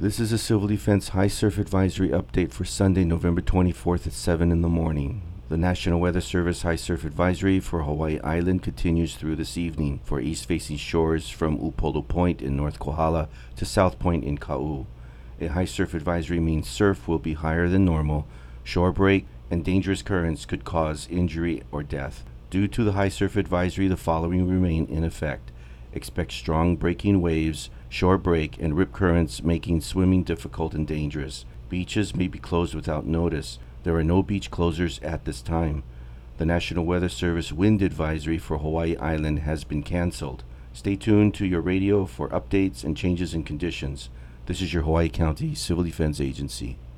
This is a Civil Defense High Surf Advisory update for Sunday, November 24th at 7 in the morning. The National Weather Service High Surf Advisory for Hawaii Island continues through this evening for east-facing shores from Upolu Point in North Kohala to South Point in Kau. A high surf advisory means surf will be higher than normal, shore break, and dangerous currents could cause injury or death. Due to the high surf advisory, the following remain in effect. Expect strong breaking waves, shore break, and rip currents making swimming difficult and dangerous. Beaches may be closed without notice. There are no beach closures at this time. The National Weather Service wind advisory for Hawaii Island has been canceled. Stay tuned to your radio for updates and changes in conditions. This is your Hawaii County Civil Defense Agency.